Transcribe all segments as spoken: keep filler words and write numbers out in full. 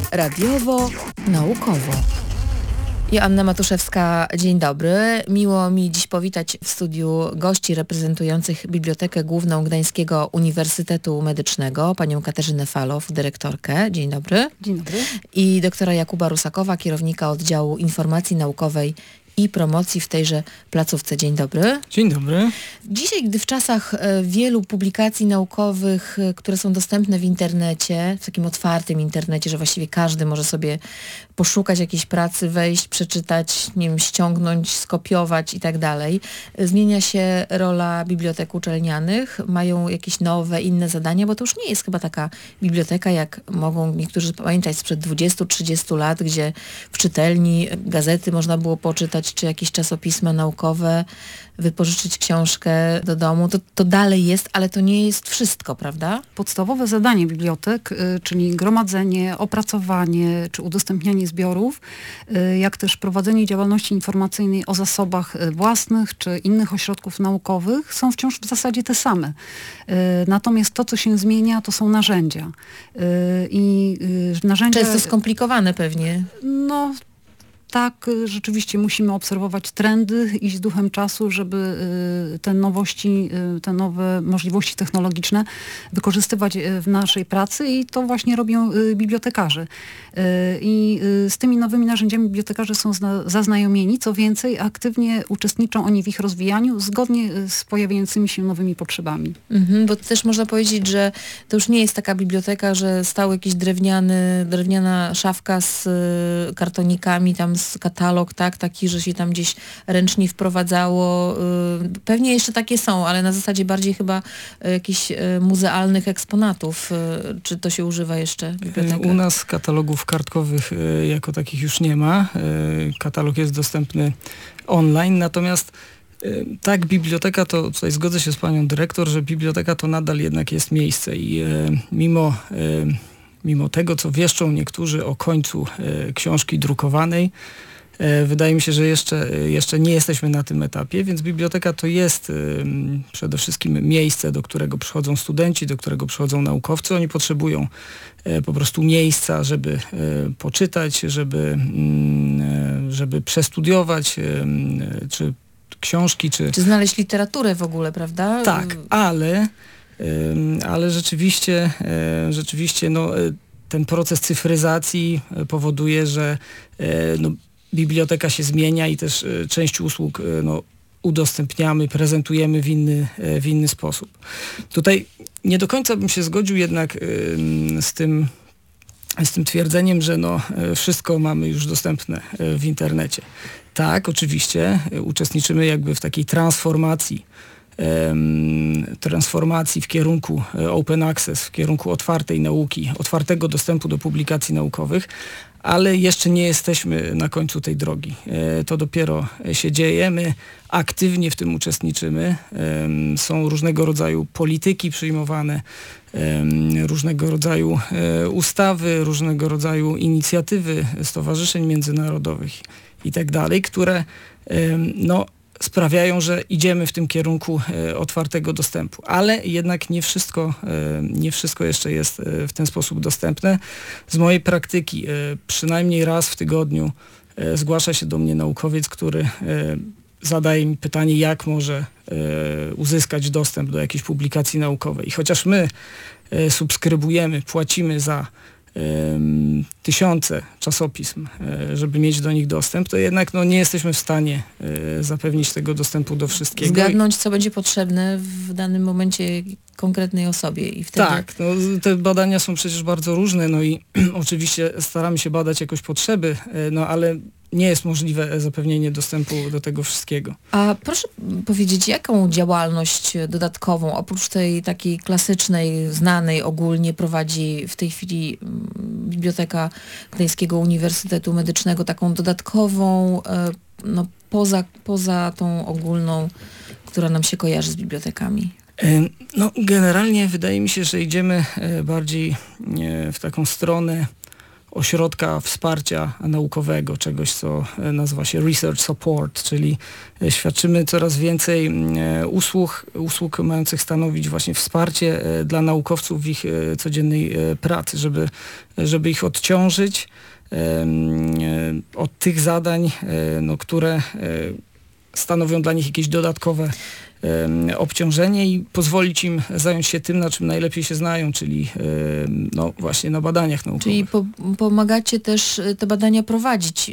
Radiowo, naukowo. Joanna Matuszewska, dzień dobry. Miło mi dziś powitać w studiu gości reprezentujących Bibliotekę Główną Gdańskiego Uniwersytetu Medycznego, panią Katarzynę Falow, dyrektorkę. Dzień dobry. Dzień dobry. I doktora Jakuba Rusakowa, kierownika oddziału informacji naukowej i promocji w tejże placówce. Dzień dobry. Dzień dobry. Dzisiaj, gdy w czasach wielu publikacji naukowych, które są dostępne w internecie, w takim otwartym internecie, że właściwie każdy może sobie poszukać jakiejś pracy, wejść, przeczytać, nie wiem, ściągnąć, skopiować i tak dalej, zmienia się rola bibliotek uczelnianych, mają jakieś nowe, inne zadania, bo to już nie jest chyba taka biblioteka, jak mogą niektórzy pamiętać sprzed dwudziestu trzydziestu lat, gdzie w czytelni gazety można było poczytać, czy jakieś czasopisma naukowe, wypożyczyć książkę do domu. To, to dalej jest, ale to nie jest wszystko, prawda? Podstawowe zadanie bibliotek, y, czyli gromadzenie, opracowanie czy udostępnianie zbiorów, y, jak też prowadzenie działalności informacyjnej o zasobach y, własnych czy innych ośrodków naukowych są wciąż w zasadzie te same. Y, natomiast to, co się zmienia, to są narzędzia. Y, I y, narzędzia... Często skomplikowane pewnie. No... Tak, rzeczywiście musimy obserwować trendy, iść z duchem czasu, żeby te nowości, te nowe możliwości technologiczne wykorzystywać w naszej pracy i to właśnie robią bibliotekarze. I z tymi nowymi narzędziami bibliotekarze są zaznajomieni, co więcej, aktywnie uczestniczą oni w ich rozwijaniu zgodnie z pojawiającymi się nowymi potrzebami. Mhm, bo też można powiedzieć, że to już nie jest taka biblioteka, że stał jakiś drewniany, drewniana szafka z kartonikami, tam z katalog, tak, taki, że się tam gdzieś ręcznie wprowadzało. Pewnie jeszcze takie są, ale na zasadzie bardziej chyba jakichś muzealnych eksponatów. Czy to się używa jeszcze w bibliotekach? U nas katalogów kartkowych jako takich już nie ma. Katalog jest dostępny online, natomiast tak, biblioteka to, tutaj zgodzę się z panią dyrektor, że biblioteka to nadal jednak jest miejsce i mimo Mimo tego, co wieszczą niektórzy o końcu e, książki drukowanej, e, wydaje mi się, że jeszcze, jeszcze nie jesteśmy na tym etapie, więc biblioteka to jest e, przede wszystkim miejsce, do którego przychodzą studenci, do którego przychodzą naukowcy. Oni potrzebują e, po prostu miejsca, żeby e, poczytać, żeby, mm, żeby przestudiować, e, czy książki, czy... Czy znaleźć literaturę w ogóle, prawda? Tak, ale... ale rzeczywiście, rzeczywiście no, ten proces cyfryzacji powoduje, że no, biblioteka się zmienia i też część usług no, udostępniamy, prezentujemy w inny, w inny sposób. Tutaj nie do końca bym się zgodził jednak z tym, z tym twierdzeniem, że no, wszystko mamy już dostępne w internecie. Tak, oczywiście uczestniczymy jakby w takiej transformacji transformacji w kierunku open access, w kierunku otwartej nauki, otwartego dostępu do publikacji naukowych, ale jeszcze nie jesteśmy na końcu tej drogi. To dopiero się dzieje. My aktywnie w tym uczestniczymy. Są różnego rodzaju polityki przyjmowane, różnego rodzaju ustawy, różnego rodzaju inicjatywy stowarzyszeń międzynarodowych i tak dalej, które no sprawiają, że idziemy w tym kierunku e, otwartego dostępu. Ale jednak nie wszystko, e, nie wszystko jeszcze jest e, w ten sposób dostępne. Z mojej praktyki e, przynajmniej raz w tygodniu e, zgłasza się do mnie naukowiec, który e, zadaje mi pytanie, jak może e, uzyskać dostęp do jakiejś publikacji naukowej. I chociaż my e, subskrybujemy, płacimy za tysiące czasopism, żeby mieć do nich dostęp, to jednak no, nie jesteśmy w stanie zapewnić tego dostępu do wszystkiego. Zgadnąć, co będzie potrzebne w danym momencie konkretnej osobie. I wtedy... Tak, no, te badania są przecież bardzo różne, no i oczywiście staramy się badać jakoś potrzeby, no ale nie jest możliwe zapewnienie dostępu do tego wszystkiego. A proszę powiedzieć, jaką działalność dodatkową, oprócz tej takiej klasycznej, znanej ogólnie, prowadzi w tej chwili Biblioteka Gdańskiego Uniwersytetu Medycznego, taką dodatkową, no, poza, poza tą ogólną, która nam się kojarzy z bibliotekami? No, generalnie wydaje mi się, że idziemy bardziej w taką stronę ośrodka wsparcia naukowego, czegoś co nazywa się Research Support, czyli świadczymy coraz więcej usług, usług mających stanowić właśnie wsparcie dla naukowców w ich codziennej pracy, żeby, żeby ich odciążyć od tych zadań, no, które stanowią dla nich jakieś dodatkowe obciążenie i pozwolić im zająć się tym, na czym najlepiej się znają, czyli no właśnie na badaniach naukowych. Czyli po, pomagacie też te badania prowadzić.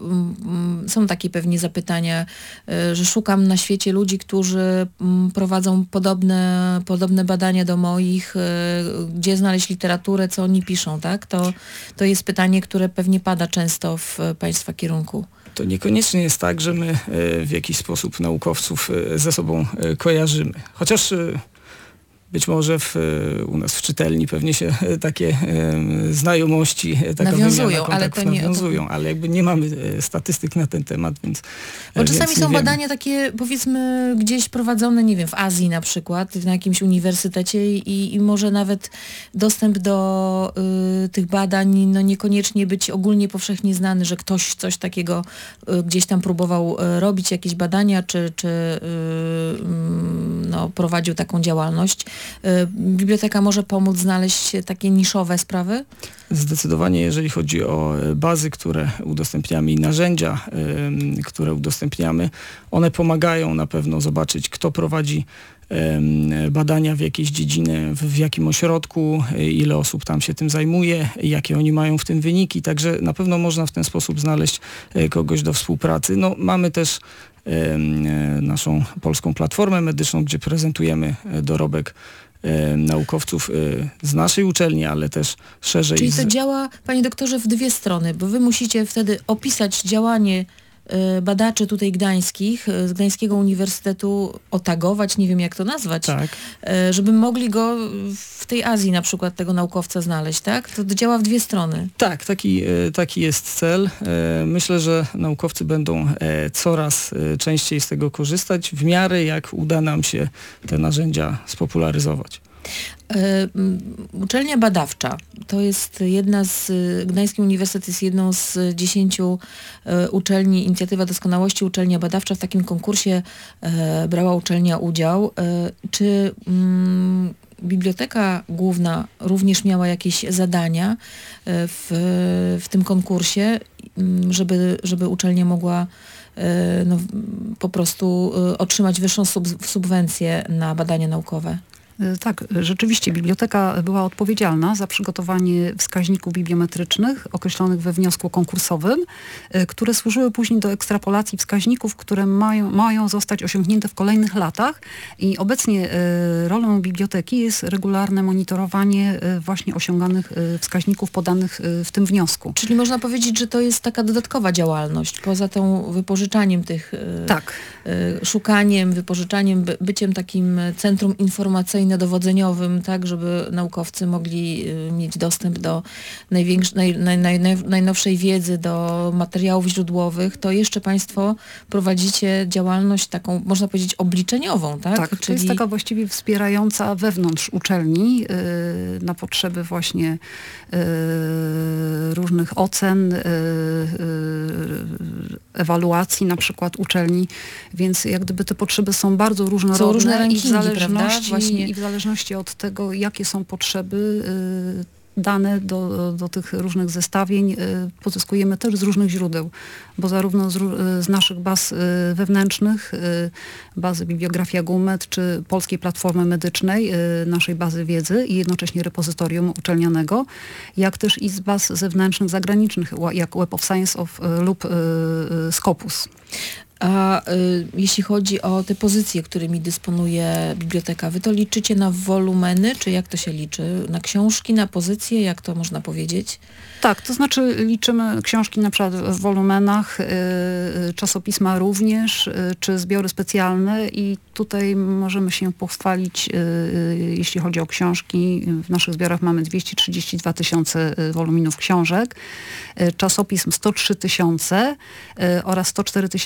Są takie pewnie zapytania, że szukam na świecie ludzi, którzy prowadzą podobne, podobne badania do moich, gdzie znaleźć literaturę, co oni piszą, tak? To, to jest pytanie, które pewnie pada często w Państwa kierunku. To niekoniecznie jest tak, że my w jakiś sposób naukowców ze sobą kojarzymy. Chociaż być może w, u nas w czytelni pewnie się takie znajomości, taka nawiązują, ale to nie nawiązują, ale jakby nie mamy statystyk na ten temat, więc Bo więc czasami są wiemy. badania takie, powiedzmy, gdzieś prowadzone, nie wiem, w Azji na przykład, na jakimś uniwersytecie i, i może nawet dostęp do y, tych badań no niekoniecznie być ogólnie powszechnie znany, że ktoś coś takiego y, gdzieś tam próbował y, robić, jakieś badania, czy, czy y, y, no, prowadził taką działalność. Biblioteka może pomóc znaleźć takie niszowe sprawy? Zdecydowanie, jeżeli chodzi o bazy, które udostępniamy i narzędzia, y, które udostępniamy, one pomagają na pewno zobaczyć, kto prowadzi y, badania w jakiejś dziedzinie, w, w jakim ośrodku, y, ile osób tam się tym zajmuje, jakie oni mają w tym wyniki, także na pewno można w ten sposób znaleźć y, kogoś do współpracy. No, mamy też y, y, naszą polską platformę medyczną, gdzie prezentujemy dorobek naukowców z naszej uczelni, ale też szerzej. Czyli z... to działa, panie doktorze, w dwie strony, bo wy musicie wtedy opisać działanie badaczy tutaj gdańskich, z Gdańskiego Uniwersytetu, otagować, nie wiem jak to nazwać, tak. żeby mogli go w tej Azji na przykład, tego naukowca znaleźć, tak? To działa w dwie strony. Tak, taki, taki jest cel. Myślę, że naukowcy będą coraz częściej z tego korzystać, w miarę jak uda nam się te narzędzia spopularyzować. Uczelnia badawcza to jest jedna z, Gdański Uniwersytet jest jedną z dziesięciu uczelni, Inicjatywa Doskonałości, uczelnia badawcza. W takim konkursie brała uczelnia udział. Czy mm, Biblioteka Główna również miała jakieś zadania w, w tym konkursie, żeby, żeby uczelnia mogła no, po prostu otrzymać wyższą sub, subwencję na badania naukowe? Tak, rzeczywiście biblioteka była odpowiedzialna za przygotowanie wskaźników bibliometrycznych określonych we wniosku konkursowym, które służyły później do ekstrapolacji wskaźników, które mają, mają zostać osiągnięte w kolejnych latach i obecnie rolą biblioteki jest regularne monitorowanie właśnie osiąganych wskaźników podanych w tym wniosku. Czyli można powiedzieć, że to jest taka dodatkowa działalność, poza tą wypożyczaniem tych, tak. szukaniem, wypożyczaniem, by, byciem takim centrum informacyjno-dowodzeniowym, tak, żeby naukowcy mogli mieć dostęp do największ, naj, naj, naj, naj, najnowszej wiedzy, do materiałów źródłowych, to jeszcze Państwo prowadzicie działalność taką, można powiedzieć, obliczeniową, tak? Tak, Czyli... to jest taka właściwie wspierająca wewnątrz uczelni yy, na potrzeby właśnie yy, różnych ocen, yy, yy, ewaluacji na przykład uczelni, więc jak gdyby te potrzeby są bardzo różnorodne są różne rankingi, i, w zależności, Właśnie... i w zależności od tego, jakie są potrzeby, yy, dane do, do, do tych różnych zestawień y, pozyskujemy też z różnych źródeł, bo zarówno z, z naszych baz y, wewnętrznych, y, bazy Bibliografia Gumet, czy Polskiej Platformy Medycznej, y, naszej bazy wiedzy i jednocześnie repozytorium uczelnianego, jak też i z baz zewnętrznych, zagranicznych, jak Web of Science of, y, lub y, y, Scopus. A y, jeśli chodzi o te pozycje, którymi dysponuje biblioteka, wy to liczycie na wolumeny, czy jak to się liczy? Na książki, na pozycje, jak to można powiedzieć? Tak, to znaczy liczymy książki na przykład w wolumenach, y, czasopisma również, y, czy zbiory specjalne i tutaj możemy się pochwalić, y, y, jeśli chodzi o książki. W naszych zbiorach mamy dwieście trzydzieści dwa tysiące woluminów książek, y, czasopism sto trzy tysiące y, oraz sto cztery tysiące zbiorów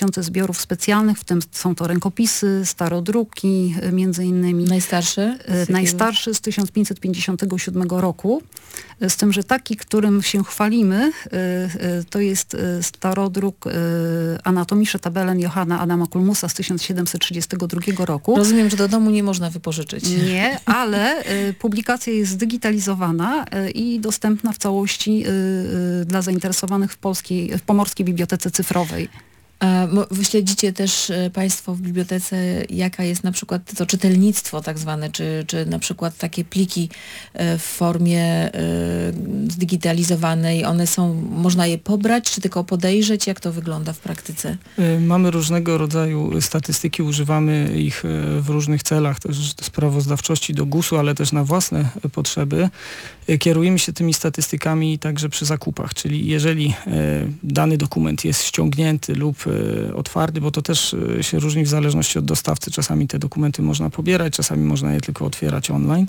zbiorów specjalnych, w tym są to rękopisy, starodruki między innymi. Najstarszy? Najstarszy z tysiąc pięćset pięćdziesiątego siódmego roku. Z tym, że taki, którym się chwalimy, to jest starodruk Anatomische Tabellen Johanna Adama Kulmusa z tysiąc siedemset trzydziestego drugiego roku. Rozumiem, że do domu nie można wypożyczyć. Nie, ale publikacja jest zdigitalizowana i dostępna w całości dla zainteresowanych w polskiej, w Pomorskiej Bibliotece Cyfrowej. A wy śledzicie też Państwo w bibliotece, jaka jest na przykład to czytelnictwo tak zwane, czy, czy na przykład takie pliki w formie zdigitalizowanej, one są, można je pobrać, czy tylko podejrzeć? Jak to wygląda w praktyce? Mamy różnego rodzaju statystyki, używamy ich w różnych celach, też sprawozdawczości do gusu, ale też na własne potrzeby. Kierujemy się tymi statystykami także przy zakupach, czyli jeżeli dany dokument jest ściągnięty lub otwarty, bo to też się różni w zależności od dostawcy. Czasami te dokumenty można pobierać, czasami można je tylko otwierać online.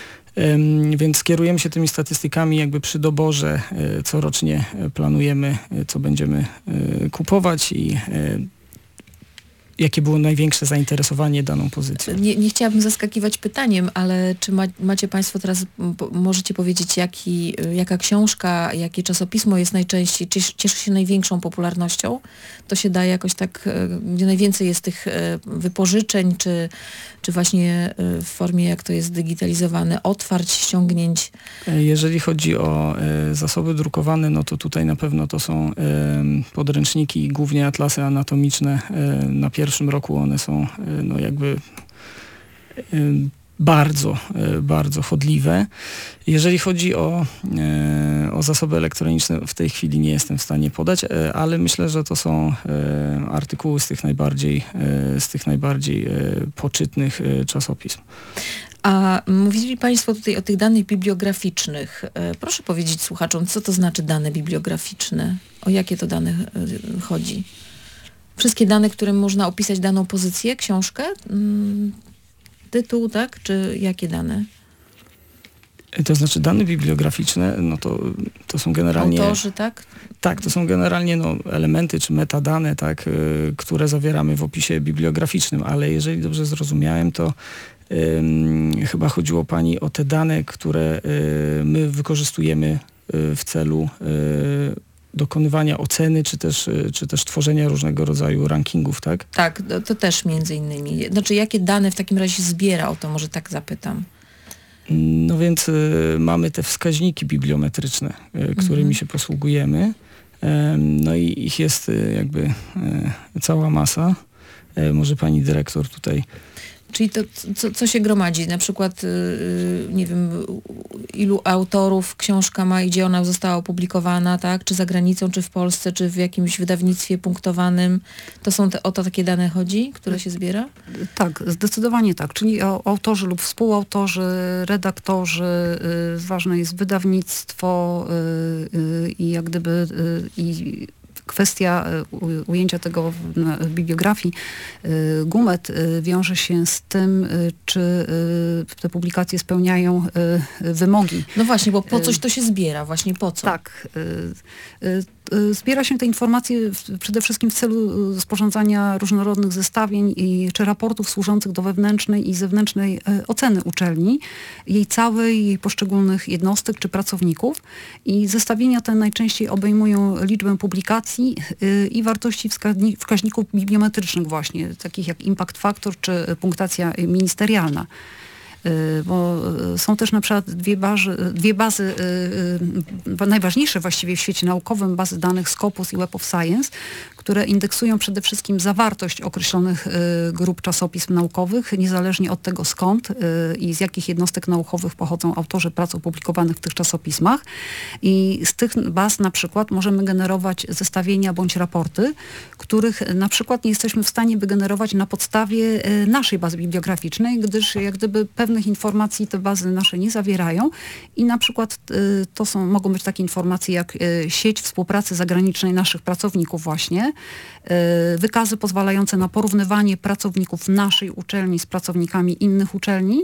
Więc kierujemy się tymi statystykami jakby przy doborze. Corocznie planujemy, co będziemy kupować i jakie było największe zainteresowanie daną pozycją. Nie, nie chciałabym zaskakiwać pytaniem, ale czy ma, macie Państwo teraz, po, możecie powiedzieć, jaki, jaka książka, jakie czasopismo jest najczęściej, cieszy, cieszy się największą popularnością? To się da jakoś tak, gdzie najwięcej jest tych wypożyczeń, czy, czy właśnie w formie, jak to jest digitalizowane, otwarć, ściągnięć? Jeżeli chodzi o e, zasoby drukowane, no to tutaj na pewno to są e, podręczniki, głównie atlasy anatomiczne. E, na pierwszym roku one są e, no jakby e, bardzo, e, bardzo chodliwe. Jeżeli chodzi o, e, o zasoby elektroniczne, w tej chwili nie jestem w stanie podać, e, ale myślę, że to są e, artykuły z tych najbardziej, e, z tych najbardziej e, poczytnych e, czasopism. A mówili Państwo tutaj o tych danych bibliograficznych. Proszę powiedzieć słuchaczom, co to znaczy dane bibliograficzne? O jakie to dane chodzi? Wszystkie dane, którym można opisać daną pozycję, książkę, tytuł, tak? Czy jakie dane? To znaczy dane bibliograficzne, no to, to są generalnie... Autorzy, tak? Tak, to są generalnie no, elementy czy metadane, tak, y, które zawieramy w opisie bibliograficznym, ale jeżeli dobrze zrozumiałem, to y, chyba chodziło Pani o te dane, które y, my wykorzystujemy y, w celu y, dokonywania oceny, czy też, y, czy też tworzenia różnego rodzaju rankingów, tak? Tak, to, to też między innymi. Znaczy, jakie dane w takim razie zbiera? O to może tak zapytam. No więc y, mamy te wskaźniki bibliometryczne, y, którymi mhm. się posługujemy. Y, no i ich jest y, jakby y, cała masa. Y, może pani dyrektor tutaj... Czyli to, co, co się gromadzi? Na przykład, yy, nie wiem, ilu autorów książka ma i gdzie ona została opublikowana, tak? Czy za granicą, czy w Polsce, czy w jakimś wydawnictwie punktowanym. To są te, o to takie dane chodzi, które się zbiera? Tak, zdecydowanie tak. Czyli o, autorzy lub współautorzy, redaktorzy, yy, ważne jest wydawnictwo yy, yy, i jak gdyby i kwestia ujęcia tego w bibliografii Gumet wiąże się z tym, czy te publikacje spełniają wymogi. No właśnie, bo po coś to się zbiera, właśnie po co? Tak. Zbiera się te informacje w, przede wszystkim w celu sporządzania różnorodnych zestawień i, czy raportów służących do wewnętrznej i zewnętrznej oceny uczelni, jej całej, jej poszczególnych jednostek czy pracowników. I zestawienia te najczęściej obejmują liczbę publikacji y, i wartości wskaźni, wskaźników bibliometrycznych właśnie, takich jak impact factor czy punktacja ministerialna. Bo są też na przykład dwie, bazy, dwie bazy, najważniejsze właściwie w świecie naukowym, bazy danych Scopus i Web of Science, które indeksują przede wszystkim zawartość określonych grup czasopism naukowych, niezależnie od tego skąd i z jakich jednostek naukowych pochodzą autorzy prac opublikowanych w tych czasopismach. I z tych baz na przykład możemy generować zestawienia bądź raporty, których na przykład nie jesteśmy w stanie wygenerować na podstawie naszej bazy bibliograficznej, gdyż jak gdyby pewnych informacji te bazy nasze nie zawierają i na przykład to są, mogą być takie informacje jak sieć współpracy zagranicznej naszych pracowników właśnie, Wykazy pozwalające na porównywanie pracowników naszej uczelni z pracownikami innych uczelni,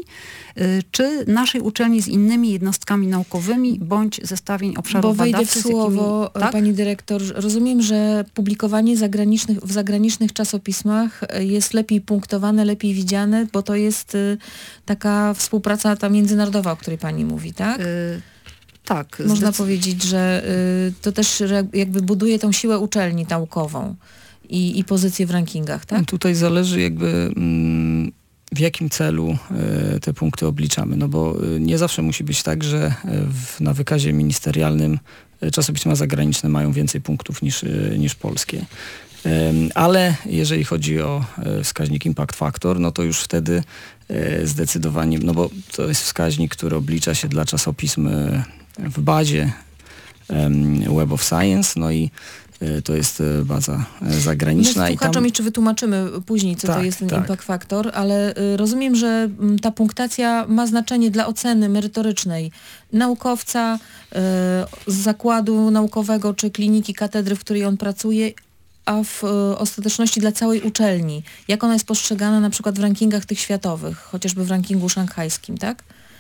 czy naszej uczelni z innymi jednostkami naukowymi, bądź zestawień obszarów Bo wejdę w badawczych. słowo, jakimi, tak? pani dyrektor, rozumiem, że publikowanie zagranicznych, w zagranicznych czasopismach jest lepiej punktowane, lepiej widziane, bo to jest y, taka współpraca ta międzynarodowa, o której pani mówi, tak? Y tak. Można zdecy- powiedzieć, że y, to też re- jakby buduje tą siłę uczelni naukową i, i pozycję w rankingach, tak? Tutaj zależy jakby mm, w jakim celu e, te punkty obliczamy, no bo e, nie zawsze musi być tak, że e, w, na wykazie ministerialnym e, czasopisma zagraniczne mają więcej punktów niż, e, niż polskie. Em, Ale jeżeli chodzi o e, wskaźnik impact factor, no to już wtedy e, zdecydowanie, no bo to jest wskaźnik, który oblicza się dla czasopism e, w bazie em, Web of Science, no i e, to jest e, baza e, My zagraniczna. i słuchaczom tam jeszcze wytłumaczymy później, co to Tak, jest ten tak. impact factor, ale y, rozumiem, że mm, ta punktacja ma znaczenie dla oceny merytorycznej naukowca y, z zakładu naukowego czy kliniki, katedry, w której on pracuje, a w y, ostateczności dla całej uczelni. Jak ona jest postrzegana na przykład w rankingach tych światowych, chociażby w rankingu szanghajskim, tak?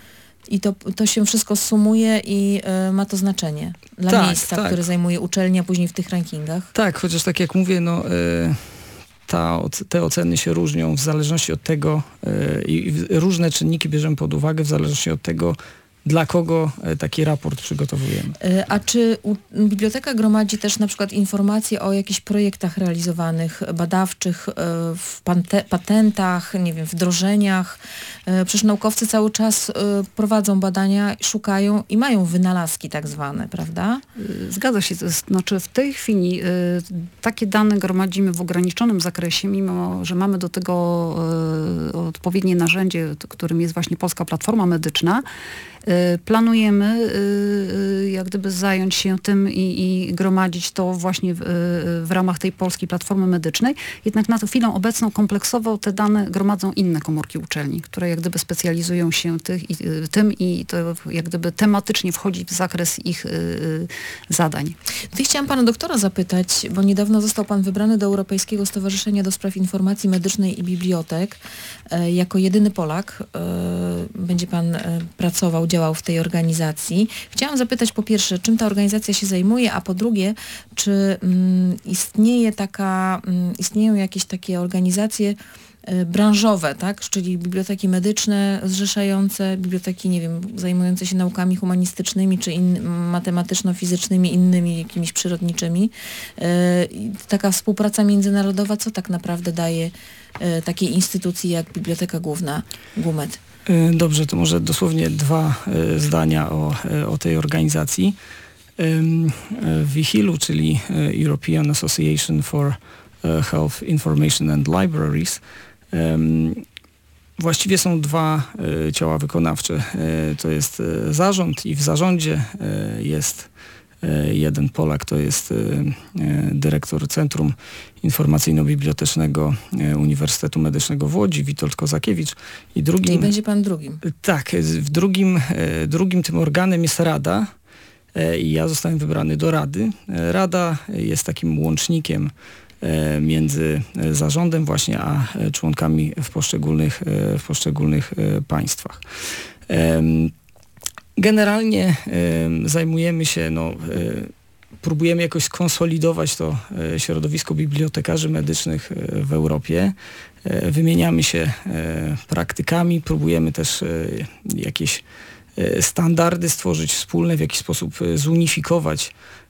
I to, to się wszystko sumuje i y, ma to znaczenie dla Tak, miejsca, tak. które zajmuje uczelnia później w tych rankingach. Tak, chociaż tak jak mówię, no, e, ta, oc- te oceny się różnią w zależności od tego e, i w- różne czynniki bierzemy pod uwagę w zależności od tego, dla kogo e, taki raport przygotowujemy. Y, A czy u, biblioteka gromadzi też na przykład informacje o jakichś projektach realizowanych, badawczych, y, w pante, patentach, nie wiem, wdrożeniach? Y, Przecież naukowcy cały czas y, prowadzą badania, szukają i mają wynalazki tak zwane, prawda? Y, Zgadza się. To jest- Znaczy w tej chwili y, takie dane gromadzimy w ograniczonym zakresie, mimo że mamy do tego y, odpowiednie narzędzie, t- którym jest właśnie Polska Platforma Medyczna. Y, Planujemy y, y, jak gdyby zająć się tym i, i gromadzić to właśnie w, y, w ramach tej Polskiej Platformy Medycznej. Jednak na tę chwilę obecną kompleksowo te dane gromadzą inne komórki uczelni, które jak gdyby specjalizują się tych, i, y, tym i to jak gdyby tematycznie wchodzi w zakres ich y, y, zadań. Tutaj chciałam pana doktora zapytać, bo niedawno został pan wybrany do Europejskiego Stowarzyszenia do Spraw Informacji Medycznej i Bibliotek. E, Jako jedyny Polak e, będzie pan e, pracował, działał w tej organizacji. Chciałam zapytać po pierwsze, czym ta organizacja się zajmuje, a po drugie, czy mm, istnieje taka, mm, istnieją jakieś takie organizacje e, branżowe, tak? Czyli biblioteki medyczne zrzeszające, biblioteki, nie wiem, zajmujące się naukami humanistycznymi, czy in, matematyczno-fizycznymi, innymi jakimiś przyrodniczymi. E, i taka współpraca międzynarodowa, co tak naprawdę daje e, takiej instytucji jak Biblioteka Główna GUMED? E, Dobrze, to może dosłownie dwa e, zdania o, e, o tej organizacji. Em, e, W IHIL-u, czyli e, European Association for e, Health Information and Libraries, em, właściwie są dwa e, ciała wykonawcze. E, To jest e, zarząd i w zarządzie e, jest e, jeden Polak, to jest e, e, dyrektor Centrum Informacyjno-Bibliotecznego e, Uniwersytetu Medycznego w Łodzi, Witold Kozakiewicz, i drugim... Czyli będzie pan drugim. Tak, z- w drugim, e, drugim tym organem jest Rada e, i ja zostałem wybrany do Rady. E, Rada jest takim łącznikiem e, między e, zarządem właśnie, a e, członkami w poszczególnych, e, w poszczególnych e, państwach. Em, Generalnie em, zajmujemy się, no, e, próbujemy jakoś skonsolidować to e, środowisko bibliotekarzy medycznych e, w Europie. E, Wymieniamy się e, praktykami, próbujemy też e, jakieś e, standardy stworzyć wspólne, w jakiś sposób e, zunifikować,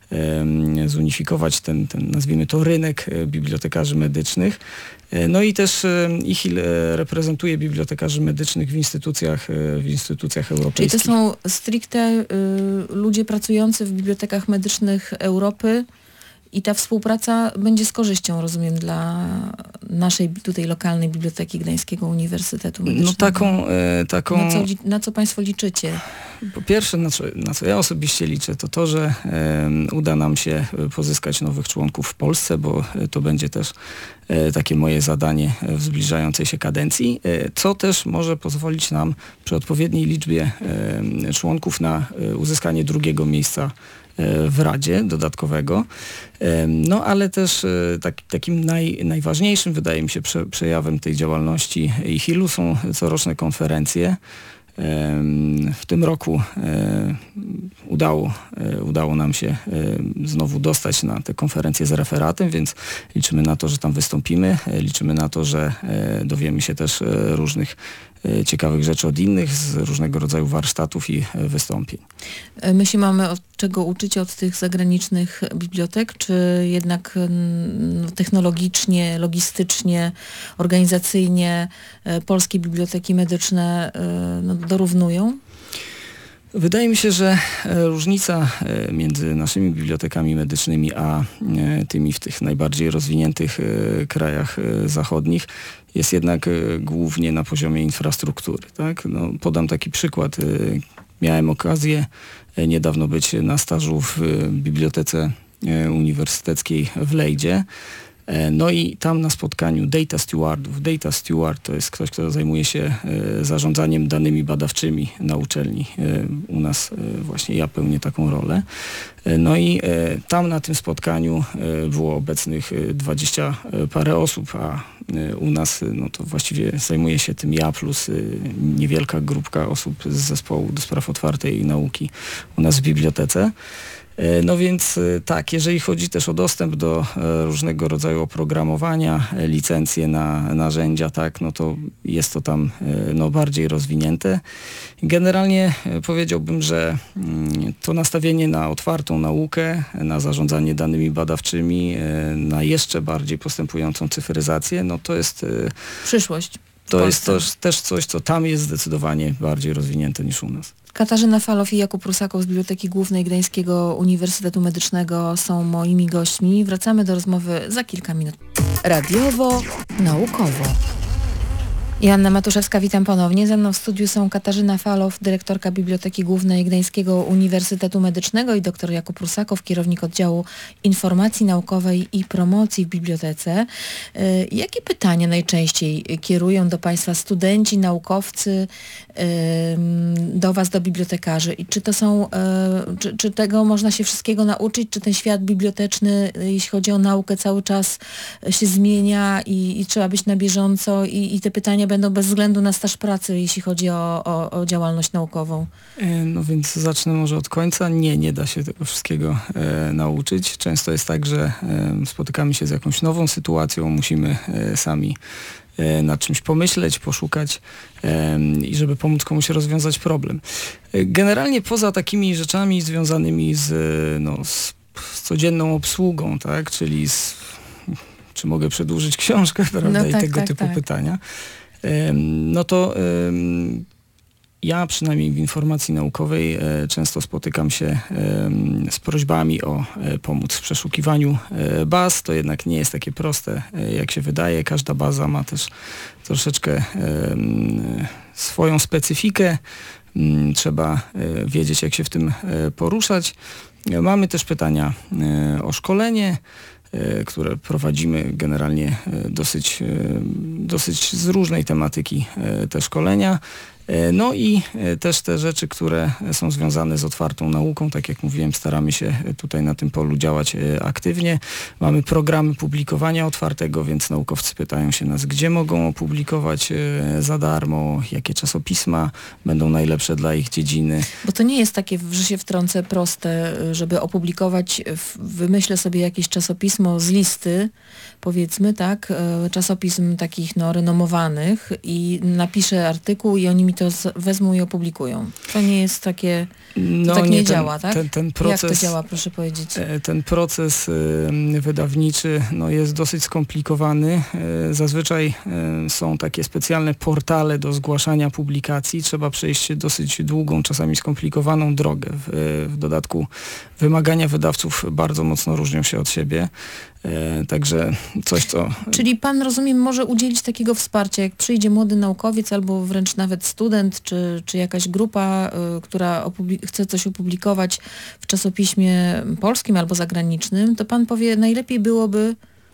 em, zunifikować ten, ten, nazwijmy to, rynek e, bibliotekarzy medycznych. E, No i też e, IHIL e, reprezentuje bibliotekarzy medycznych w instytucjach, e, w instytucjach Czyli to europejskich. są stricte y, ludzie pracujący w bibliotekach medycznych Europy i ta współpraca będzie z korzyścią, rozumiem, dla naszej tutaj lokalnej Biblioteki Gdańskiego Uniwersytetu Medycznego. No taką, e, taką Na co, li- na co państwo liczycie? Po pierwsze, na co, na co ja osobiście liczę, to to, że em, uda nam się e, pozyskać nowych członków w Polsce, bo e, to będzie też e, takie moje zadanie e, w zbliżającej się kadencji, e, co też może pozwolić nam przy odpowiedniej liczbie e, członków na e, uzyskanie drugiego miejsca w Radzie dodatkowego. No ale też tak, takim naj, najważniejszym, wydaje mi się, prze, przejawem tej działalności I H I L-u są coroczne konferencje. W tym roku udało, udało nam się znowu dostać na tę konferencję z referatem, więc liczymy na to, że tam wystąpimy. Liczymy na to, że dowiemy się też różnych ciekawych rzeczy od innych, z różnego rodzaju warsztatów i wystąpień. My się mamy od czego uczyć od tych zagranicznych bibliotek, czy jednak no, technologicznie, logistycznie, organizacyjnie polskie biblioteki medyczne no, dorównują? Wydaje mi się, że różnica między naszymi bibliotekami medycznymi a tymi w tych najbardziej rozwiniętych krajach zachodnich jest jednak głównie na poziomie infrastruktury. Tak? No, podam taki przykład. Miałem okazję niedawno być na stażu w Bibliotece Uniwersyteckiej w Lejdzie. No i tam na spotkaniu Data Stewardów, Data Steward to jest ktoś, kto zajmuje się zarządzaniem danymi badawczymi na uczelni. U nas właśnie ja pełnię taką rolę. No i tam na tym spotkaniu było obecnych dwadzieścia parę osób, a u nas no to właściwie zajmuje się tym ja plus niewielka grupka osób z zespołu do spraw otwartej nauki u nas w bibliotece. No więc tak, jeżeli chodzi też o dostęp do różnego rodzaju oprogramowania, licencje na narzędzia, tak, no to jest to tam no, bardziej rozwinięte. Generalnie powiedziałbym, że to nastawienie na otwartą naukę, na zarządzanie danymi badawczymi, na jeszcze bardziej postępującą cyfryzację, no to jest... Przyszłość. To jest też, też coś, co tam jest zdecydowanie bardziej rozwinięte niż u nas. Katarzyna Falow i Jakub Prusakow z Biblioteki Głównej Gdańskiego Uniwersytetu Medycznego są moimi gośćmi. Wracamy do rozmowy za kilka minut. Radiowo, naukowo. Joanna Matuszewska, witam ponownie. Ze mną w studiu są Katarzyna Falow, dyrektorka Biblioteki Głównej Gdańskiego Uniwersytetu Medycznego i dr Jakub Prusakow, kierownik oddziału informacji naukowej i promocji w bibliotece. Jakie pytania najczęściej kierują do Państwa studenci, naukowcy, do Was, do bibliotekarzy? I czy to są, czy, czy tego można się wszystkiego nauczyć? Czy ten świat biblioteczny, jeśli chodzi o naukę, cały czas się zmienia i, i trzeba być na bieżąco i, i te pytania będą bez względu na staż pracy, jeśli chodzi o, o, o działalność naukową? No więc zacznę może od końca. Nie, nie da się tego wszystkiego e, nauczyć. Często jest tak, że e, spotykamy się z jakąś nową sytuacją, musimy e, sami e, nad czymś pomyśleć, poszukać e, i żeby pomóc komuś rozwiązać problem. E, generalnie poza takimi rzeczami związanymi z, no, z, z codzienną obsługą, tak, czyli z, czy mogę przedłużyć książkę, prawda, no i tak, tego tak, typu tak. pytania, no to ja przynajmniej w informacji naukowej często spotykam się z prośbami o pomoc w przeszukiwaniu baz. To jednak nie jest takie proste, jak się wydaje. Każda baza ma też troszeczkę swoją specyfikę. Trzeba wiedzieć, jak się w tym poruszać. Mamy też pytania o szkolenie, które prowadzimy generalnie dosyć, dosyć z różnej tematyki te szkolenia. No i też te rzeczy, które są związane z otwartą nauką, tak jak mówiłem, staramy się tutaj na tym polu działać aktywnie. Mamy programy publikowania otwartego, więc naukowcy pytają się nas, gdzie mogą opublikować za darmo, jakie czasopisma będą najlepsze dla ich dziedziny. Bo to nie jest takie, że się wtrącę, proste, żeby opublikować, wymyślę sobie jakieś czasopismo z listy, powiedzmy, tak, czasopism takich no, renomowanych i napiszę artykuł i oni mi to z, wezmą i opublikują. To nie jest takie, to no, tak nie, nie ten, działa, tak? Ten, ten proces, Jak to działa, proszę powiedzieć? Ten proces wydawniczy no, jest dosyć skomplikowany. Zazwyczaj są takie specjalne portale do zgłaszania publikacji. Trzeba przejść dosyć długą, czasami skomplikowaną drogę. W, w dodatku wymagania wydawców bardzo mocno różnią się od siebie. Także coś, co... Czyli pan, rozumiem, może udzielić takiego wsparcia, jak przyjdzie młody naukowiec albo wręcz nawet student, czy, czy jakaś grupa, y, która chce coś opublikować w czasopiśmie polskim albo zagranicznym, to pan powie, najlepiej byłoby...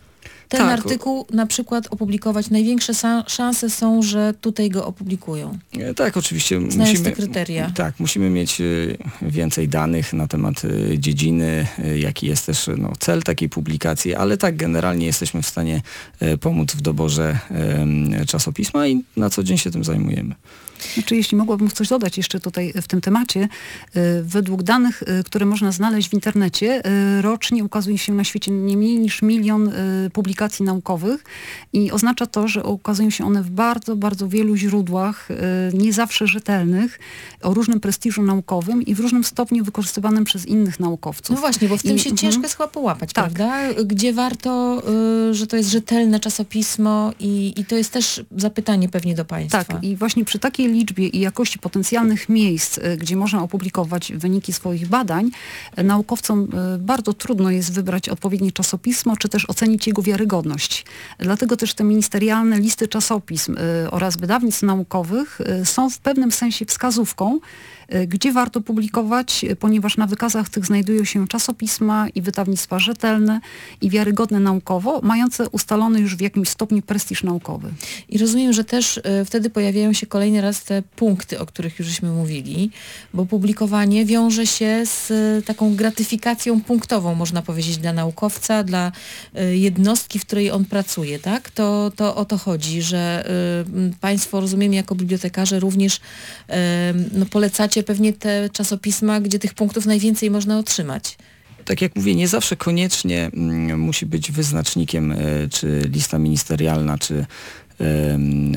ten Tak, artykuł na przykład opublikować, największe sa- szanse są, że tutaj go opublikują. E, Tak, oczywiście Znając musimy, te kryteria. tak, musimy mieć e, więcej danych na temat e, dziedziny, e, jaki jest też no, cel takiej publikacji, ale tak generalnie jesteśmy w stanie e, pomóc w doborze e, czasopisma i na co dzień się tym zajmujemy. Znaczy, jeśli mogłabym coś dodać jeszcze tutaj w tym temacie, y, według danych, y, które można znaleźć w internecie, y, rocznie ukazuje się na świecie nie mniej niż milion y, publikacji naukowych i oznacza to, że ukazują się one w bardzo, bardzo wielu źródłach, y, nie zawsze rzetelnych, o różnym prestiżu naukowym i w różnym stopniu wykorzystywanym przez innych naukowców. No właśnie, bo w tym I- się mhm. ciężko jest chyba połapać, Tak. prawda? Gdzie warto, y, że to jest rzetelne czasopismo i, i to jest też zapytanie pewnie do państwa. Tak, i właśnie przy takiej liczbie i jakości potencjalnych miejsc, y, gdzie można opublikować wyniki swoich badań, y, naukowcom y, bardzo trudno jest wybrać odpowiednie czasopismo, czy też ocenić jego wiarygodność. Dlatego też te ministerialne listy czasopism y, oraz wydawnictw naukowych y, są w pewnym sensie wskazówką, y, gdzie warto publikować, y, ponieważ na wykazach tych znajdują się czasopisma i wydawnictwa rzetelne i wiarygodne naukowo, mające ustalony już w jakimś stopniu prestiż naukowy. I rozumiem, że też y, wtedy pojawiają się kolejny raz te punkty, o których już żeśmy mówili, bo publikowanie wiąże się z y, taką gratyfikacją punktową, można powiedzieć, dla naukowca, dla y, jednostki, w której on pracuje, tak? To, to o to chodzi, że y, państwo, rozumiem, jako bibliotekarze również y, no, polecacie pewnie te czasopisma, gdzie tych punktów najwięcej można otrzymać. Tak jak mówię, nie zawsze koniecznie mm, musi być wyznacznikiem, e, czy lista ministerialna, czy, e,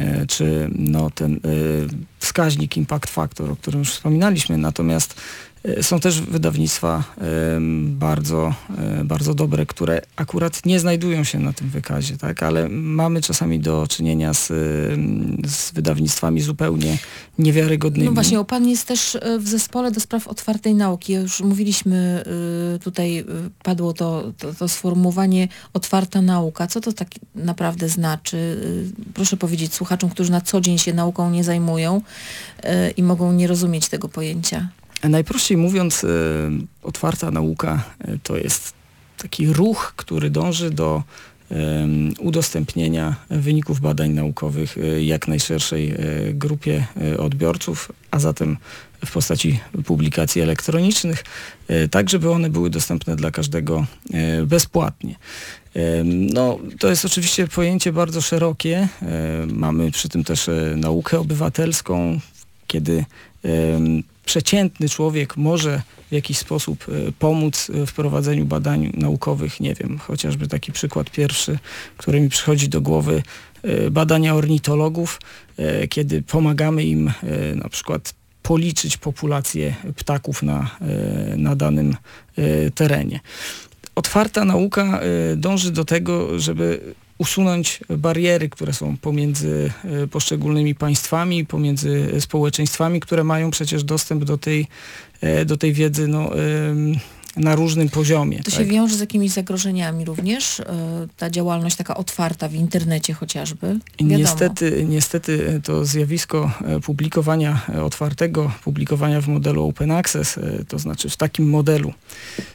czy no, ten e, wskaźnik impact factor, o którym już wspominaliśmy. Natomiast e, są też wydawnictwa e, bardzo, e, bardzo dobre, które akurat nie znajdują się na tym wykazie, tak? Ale mamy czasami do czynienia z, e, z wydawnictwami zupełnie niewiarygodnymi. No właśnie, bo pan jest też y, w zespole do spraw otwartej nauki. Już mówiliśmy, y, tutaj y, padło to, to, to sformułowanie otwarta nauka. Co to tak naprawdę znaczy? Y, Proszę powiedzieć słuchaczom, którzy na co dzień się nauką nie zajmują y, i mogą nie rozumieć tego pojęcia. Najprościej mówiąc, e, otwarta nauka e, to jest taki ruch, który dąży do e, udostępnienia wyników badań naukowych e, jak najszerszej e, grupie e, odbiorców, a zatem w postaci publikacji elektronicznych, e, tak żeby one były dostępne dla każdego e, bezpłatnie. E, No, to jest oczywiście pojęcie bardzo szerokie. E, Mamy przy tym też e, naukę obywatelską, kiedy em, przeciętny człowiek może w jakiś sposób e, pomóc w prowadzeniu badań naukowych. Nie wiem, chociażby taki przykład pierwszy, który mi przychodzi do głowy, e, badania ornitologów, e, kiedy pomagamy im e, na przykład policzyć populację ptaków na, e, na danym e, terenie. Otwarta nauka e, dąży do tego, żeby usunąć bariery, które są pomiędzy e, poszczególnymi państwami, pomiędzy społeczeństwami, które mają przecież dostęp do tej, e, do tej wiedzy no, em, na różnym poziomie. To tak? się wiąże z jakimiś zagrożeniami również, y, ta działalność taka otwarta w internecie chociażby. I Wiadomo. Niestety, niestety to zjawisko e, publikowania e, otwartego, publikowania w modelu open access, e, to znaczy w takim modelu, e,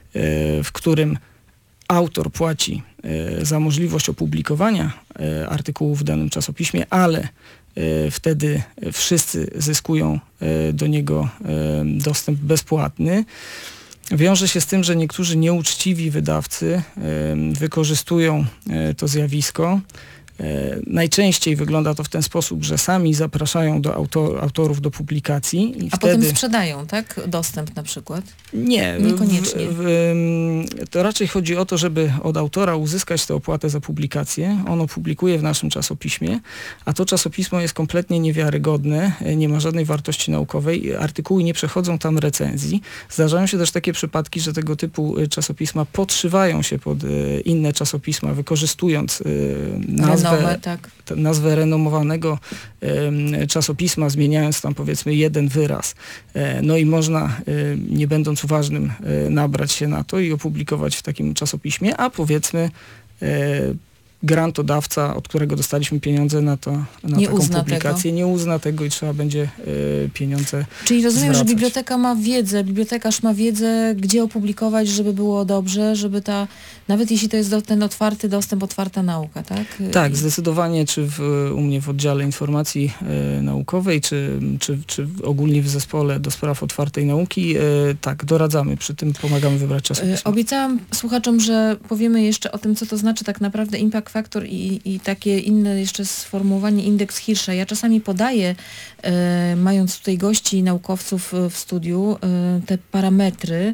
w którym autor płaci e, za możliwość opublikowania e, artykułu w danym czasopiśmie, ale e, wtedy wszyscy zyskują e, do niego e, dostęp bezpłatny. Wiąże się z tym, że niektórzy nieuczciwi wydawcy e, wykorzystują e, to zjawisko. E, Najczęściej wygląda to w ten sposób, że sami zapraszają do autor, autorów do publikacji. I A wtedy... potem sprzedają, tak? Dostęp na przykład. Nie, Niekoniecznie. W, w, to raczej chodzi o to, żeby od autora uzyskać tę opłatę za publikację. Ono publikuje w naszym czasopiśmie, a to czasopismo jest kompletnie niewiarygodne, nie ma żadnej wartości naukowej, artykuły nie przechodzą tam recenzji. Zdarzają się też takie przypadki, że tego typu czasopisma podszywają się pod inne czasopisma, wykorzystując nazwę, Renomę, tak. tę nazwę renomowanego e, czasopisma, zmieniając tam powiedzmy jeden wyraz. E, no i można, e, nie będąc uważnym, e, nabrać się na to i opublikować w takim czasopiśmie, a powiedzmy e, grantodawca, od którego dostaliśmy pieniądze na, to, na Nie taką uzna publikację, tego. nie uzna tego i trzeba będzie y, pieniądze Czyli rozumiem, zwracać. że biblioteka ma wiedzę, bibliotekarz ma wiedzę, gdzie opublikować, żeby było dobrze, żeby ta, nawet jeśli to jest do, ten otwarty dostęp, otwarta nauka, tak? Tak, I- zdecydowanie, czy w, u mnie w oddziale informacji e, naukowej, czy, czy, czy ogólnie w zespole do spraw otwartej nauki, e, tak, doradzamy, przy tym pomagamy wybrać Y, czasopismo. Obiecałam słuchaczom, że powiemy jeszcze o tym, co to znaczy tak naprawdę impact factor i, i takie inne jeszcze sformułowanie indeks Hirscha. Ja czasami podaję, e, mając tutaj gości i naukowców e, w studiu, e, te parametry,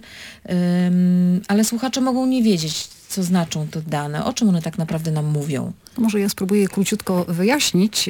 em, ale słuchacze mogą nie wiedzieć, co znaczą te dane, o czym one tak naprawdę nam mówią. To może ja spróbuję króciutko wyjaśnić. Yy,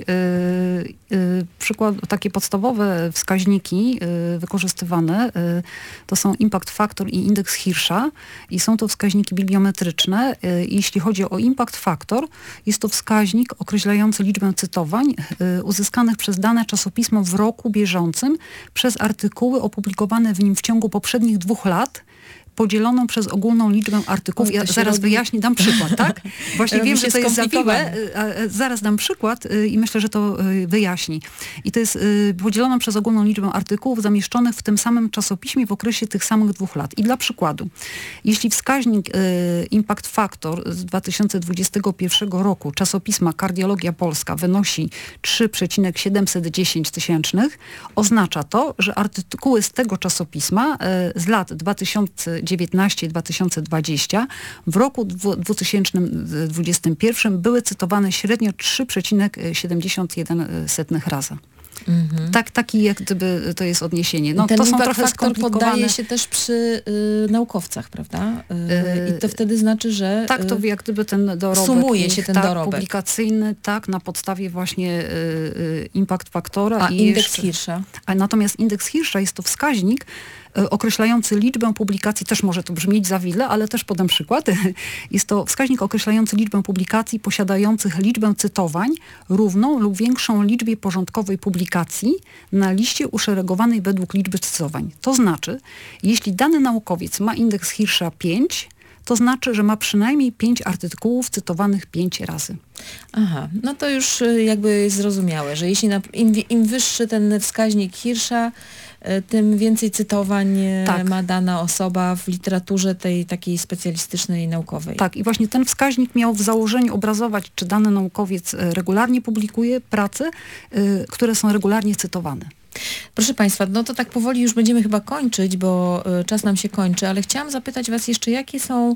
yy, przykład, takie podstawowe wskaźniki yy, wykorzystywane yy, to są impact factor i indeks Hirscha i są to wskaźniki bibliometryczne. Yy, jeśli chodzi o impact factor, jest to wskaźnik określający liczbę cytowań yy, uzyskanych przez dane czasopismo w roku bieżącym przez artykuły opublikowane w nim w ciągu poprzednich dwóch lat, podzieloną przez ogólną liczbę artykułów. Oj, to Ja się zaraz robi- wyjaśnię, dam przykład, tak? Właśnie Robi wiem, się że to jest za skomplikowane. piłę, a, a, zaraz dam przykład y, i myślę, że to y, wyjaśni. I to jest y, podzieloną przez ogólną liczbę artykułów zamieszczonych w tym samym czasopiśmie w okresie tych samych dwóch lat. I dla przykładu, jeśli wskaźnik y, impact factor z dwa tysiące dwudziestego pierwszego roku czasopisma Kardiologia Polska wynosi trzy przecinek siedemset dziesięć tysięcznych, oznacza to, że artykuły z tego czasopisma y, z lat dwa tysiące dziewiętnaście do dwa tysiące dwudziestego w roku dwa tysiące dwudziestym pierwszym były cytowane średnio trzy przecinek siedemdziesiąt jeden razy. Mhm. Tak, taki jak gdyby to jest odniesienie. No, Ten to są impact trochę factor skomplikowane. poddaje się też przy y, naukowcach, prawda? Y, I to wtedy znaczy, że... Tak, to y, jak gdyby ten dorobek. sumuje się ten tak, dorobek. publikacyjny, tak, na podstawie właśnie y, y, impact faktora. A i indeks jeszcze, Hirscha? a natomiast indeks Hirscha jest to wskaźnik y, określający liczbę publikacji, też może to brzmieć za wiele, ale też podam przykład. Jest to wskaźnik określający liczbę publikacji posiadających liczbę cytowań równą lub większą liczbie porządkowej publikacji na liście uszeregowanej według liczby cytowań. To znaczy, jeśli dany naukowiec ma indeks Hirscha pięć, to znaczy, że ma przynajmniej pięć artykułów cytowanych pięć razy. Aha, no to już y, jakby jest zrozumiałe, że jeśli na, im, wi- im wyższy ten wskaźnik Hirscha, y, tym więcej cytowań y, Tak. ma dana osoba w literaturze tej takiej specjalistycznej, naukowej. Tak, i właśnie ten wskaźnik miał w założeniu obrazować, czy dany naukowiec e, regularnie publikuje prace, y, które są regularnie cytowane. Proszę Państwa, no to tak powoli już będziemy chyba kończyć, bo y, czas nam się kończy, ale chciałam zapytać Was jeszcze, jakie są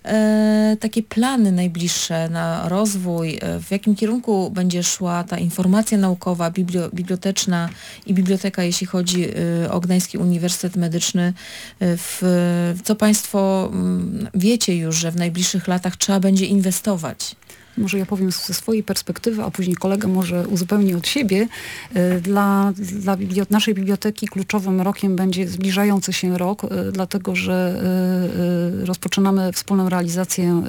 e, takie plany najbliższe na rozwój, e, w jakim kierunku będzie szła ta informacja naukowa, biblio, biblioteczna i biblioteka, jeśli chodzi y, o Gdański Uniwersytet Medyczny, y, w, w co Państwo mm, wiecie już, że w najbliższych latach trzeba będzie inwestować? Może ja powiem ze swojej perspektywy, a później kolega może uzupełni od siebie. Y, Dla, dla biblio- naszej biblioteki kluczowym rokiem będzie zbliżający się rok, y, dlatego że y, y, rozpoczynamy wspólną realizację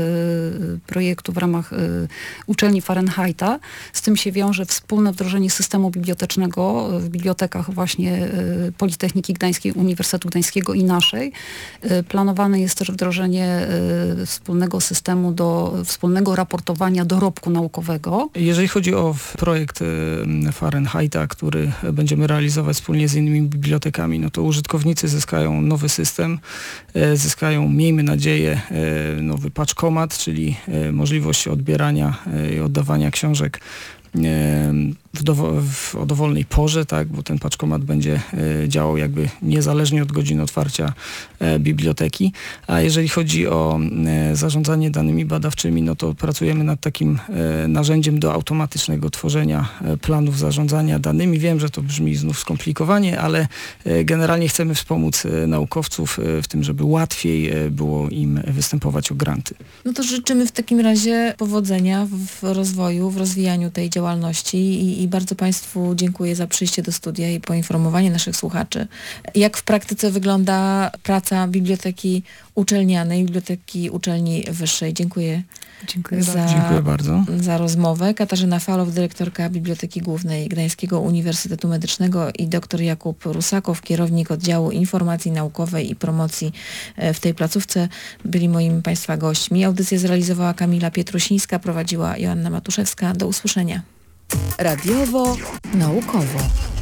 y, y, projektu w ramach y, uczelni Fahrenheita. Z tym się wiąże wspólne wdrożenie systemu bibliotecznego w bibliotekach właśnie y, Politechniki Gdańskiej, Uniwersytetu Gdańskiego i naszej. Y, Planowane jest też wdrożenie y, wspólnego systemu do wspólnego raportowania dorobku naukowego. Jeżeli chodzi o w- projekt e, Fahrenheita, który będziemy realizować wspólnie z innymi bibliotekami, no to użytkownicy zyskają nowy system, e, zyskają, miejmy nadzieję, e, nowy paczkomat, czyli e, możliwość odbierania e, i oddawania książek e, w, dowo- w, o dowolnej porze, tak, bo ten paczkomat będzie e, działał jakby niezależnie od godzin otwarcia e, biblioteki. A jeżeli chodzi o e, zarządzanie danymi badawczymi, no to pracujemy nad takim e, narzędziem do automatycznego tworzenia e, planów zarządzania danymi. Wiem, że to brzmi znów skomplikowanie, ale e, generalnie chcemy wspomóc e, naukowców e, w tym, żeby łatwiej e, było im występować o granty. No to życzymy w takim razie powodzenia w rozwoju, w rozwijaniu tej działalności i, i bardzo Państwu dziękuję za przyjście do studia i poinformowanie naszych słuchaczy. Jak w praktyce wygląda praca Biblioteki Uczelnianej, Biblioteki Uczelni Wyższej? Dziękuję. Dziękuję za, bardzo. Dziękuję bardzo. za rozmowę. Katarzyna Falow, dyrektorka Biblioteki Głównej Gdańskiego Uniwersytetu Medycznego i dr Jakub Rusakow, kierownik oddziału informacji naukowej i promocji w tej placówce, byli moimi Państwa gośćmi. Audycję zrealizowała Kamila Pietrusińska, prowadziła Joanna Matuszewska. Do usłyszenia. Radiowo, naukowo.